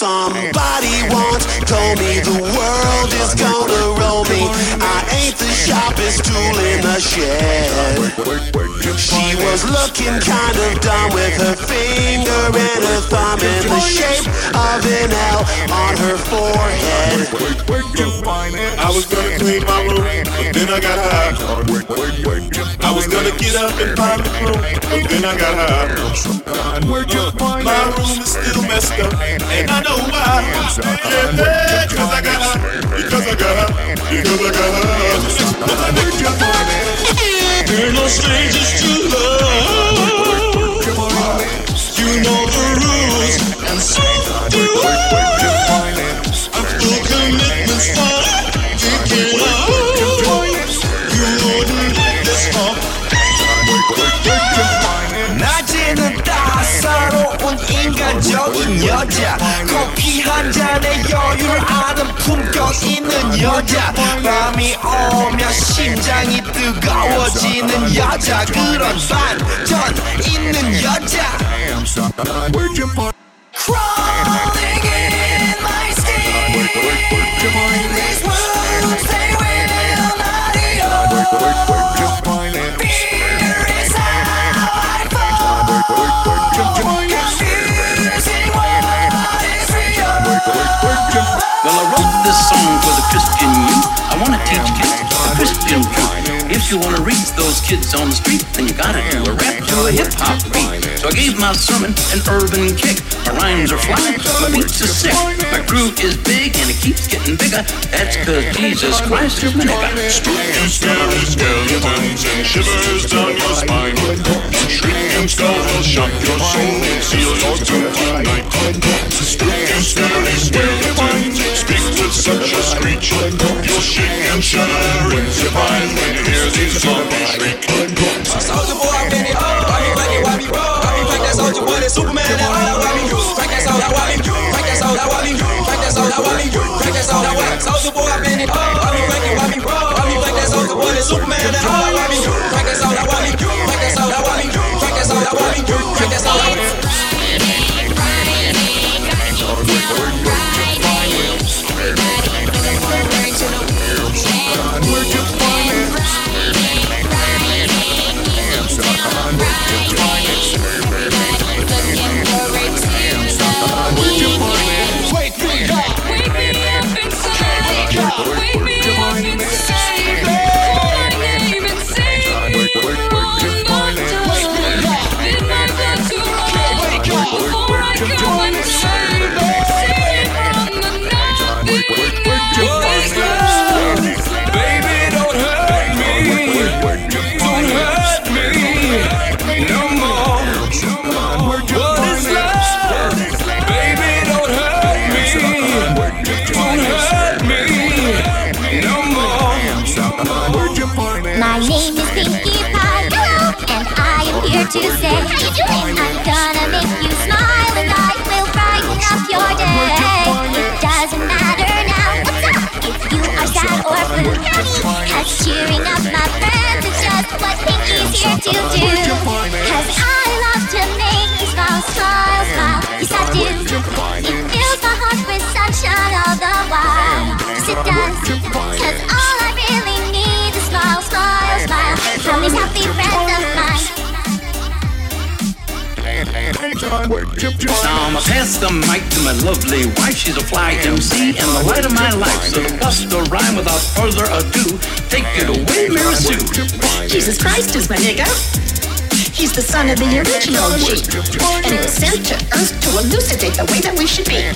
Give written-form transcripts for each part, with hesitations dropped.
Somebody once told me the world is gonna roll me. I ain't the sharpest tool in the shed. She was looking kind of dumb with her finger and her thumb in the shape of an L on her forehead. I was gonna clean my room, but then I got high. I was gonna get up and find the room, but then I got high. My room is still messed up, and I know why. Yeah, because I got high, because I got high, because I got high. We're no strangers to love. You know the rules, and so do I. I'm full commitments for thinking of. You wouldn't let this fall. 낮에는 따사로운 인간적인 여자, 커피 한 잔에 여유를 아는 품격 있는 여자, 밤이 오면 심장이 뜨거워지는 여자, 그런 반전 있는 여자. Crawling in my skin, these wounds they will not heal. Fear is how I fall, confusing what is real. Well, I wrote this song for the Christian youth. I want to teach kids the Christian truth. If you want to reach those kids on the street, then you gotta do a rap to a hip-hop beat. So I gave my sermon an urban kick. My rhymes are fly, my beats are sick. My crew is big and it keeps getting bigger. That's cause Jesus Christ is my nigga. Spooky, scary skeletons and shivers down your spine. Shrieking skulls will shock your soul and seal your tomb tonight. Spooky, scary skeletons speak with such a screech. You'll shake and shudder in surprise when you hear these zombies shriek. Soldier boy, I'm ready, why me ready, why me roll? Why me fight that soldier boy, that Superman, that all why me crack that soul, that why me crack that soul, that why me crack that soul, that why me crack that soul, that why soldier boy, I'm ready, why me ready, why me roll? Why me fight that soldier boy, that Superman, that all why me crack that soul, that why me crack that soul, that why me crack that soul, that why me crack that soul, that why to say, how you doing? I'm gonna make you smile and I will brighten up your day. It doesn't matter now, what's up? If you are sad or blue, cause cheering up my friends is just what Pinky's here to do. Cause I love to make you smile, smile, smile. Yes I do. It fills my heart with sunshine all the while. Yes it does. Cause all I really need is smile, smile, smile from these happy friends of mine. Now I'ma pass the mic to my lovely wife. She's a fly MC and the light of my life. So to bust a rhyme without further ado, take it away, Mary Sue. Jesus Christ is my nigga. He's the son of the original G, and he was sent to Earth to elucidate the way that we should be.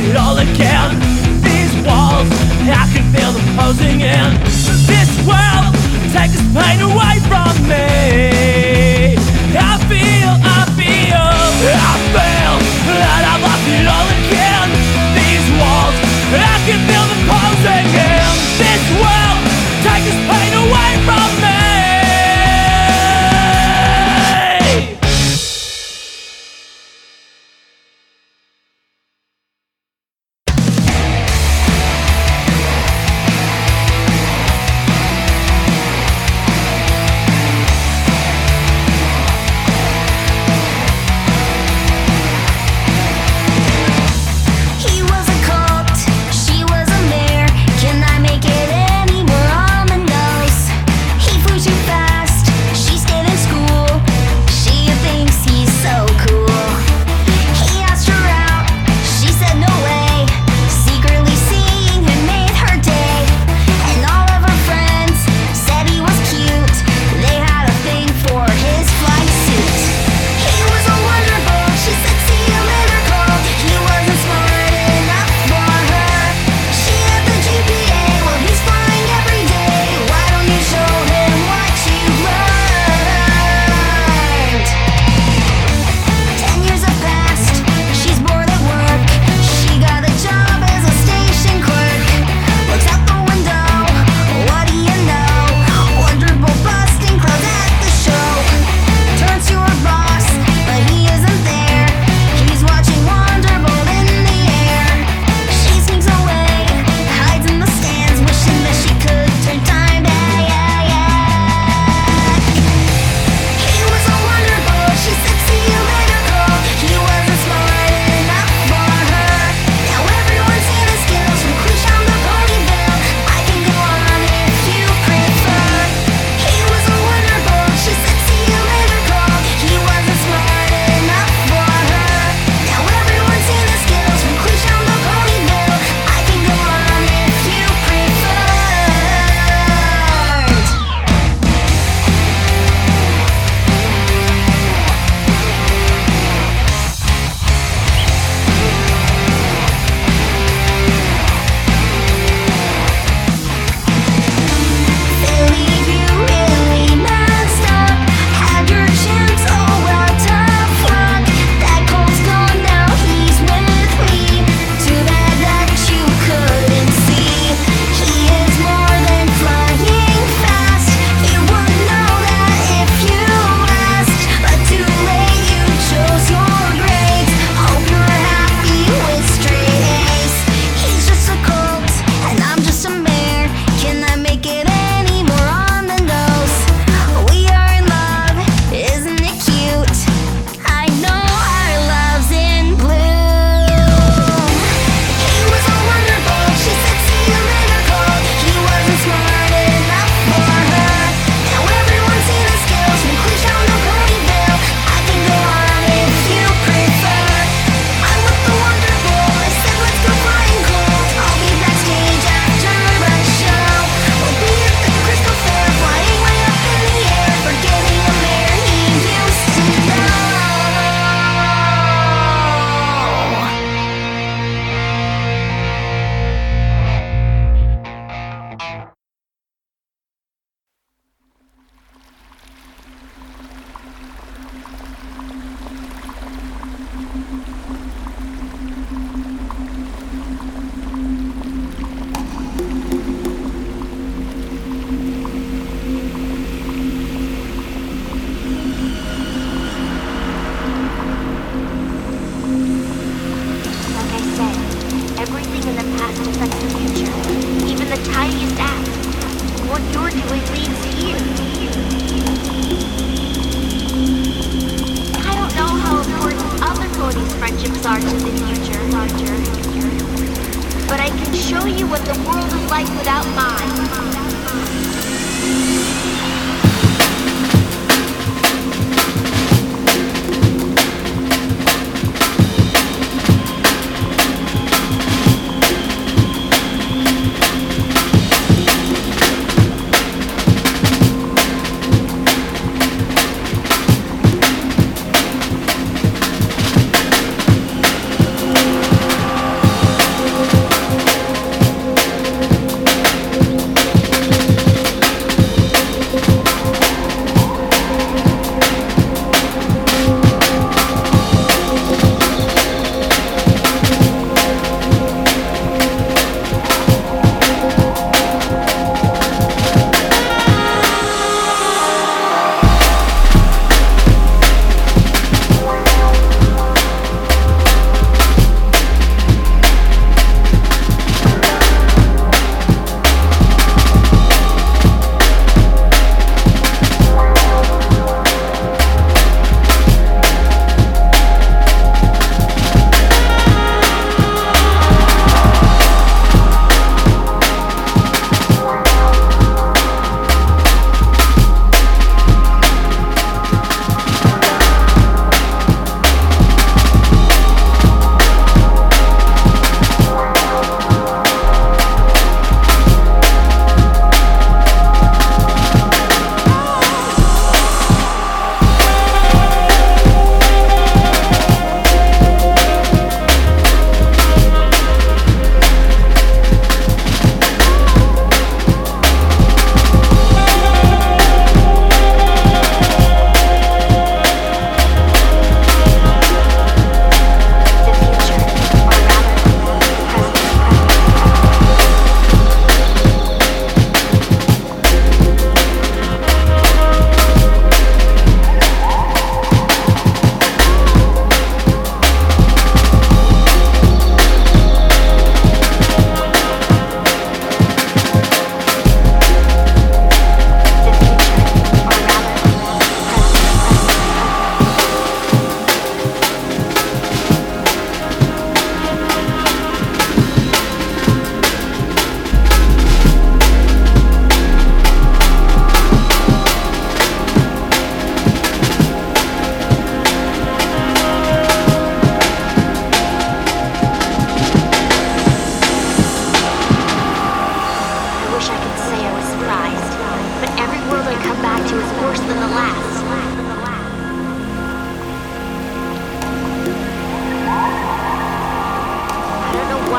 it all again. These walls, I can feel them closing in. This world, take this pain away from me. I feel that I've lost it all again. These walls, I can feel them closing in. This world, take this pain away from me.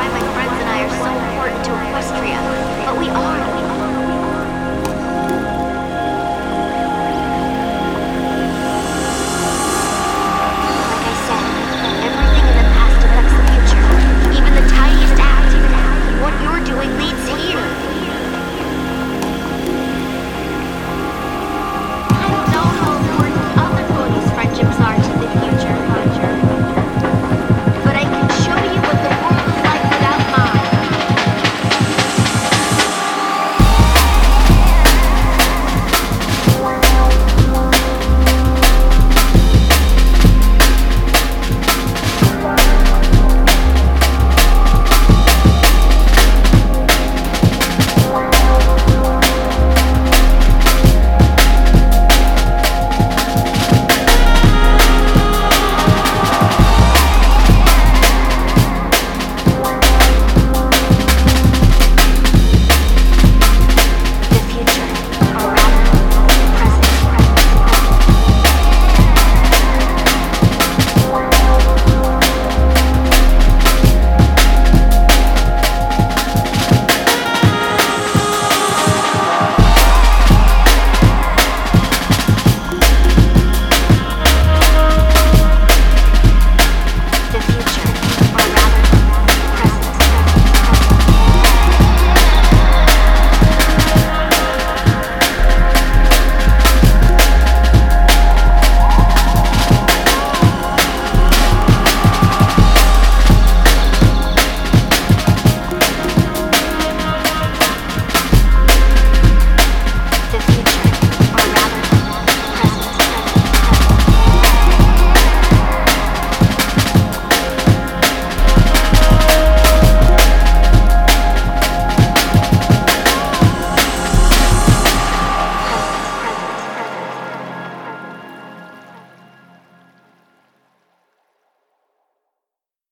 why my friends and I are so important to Equestria. But we are.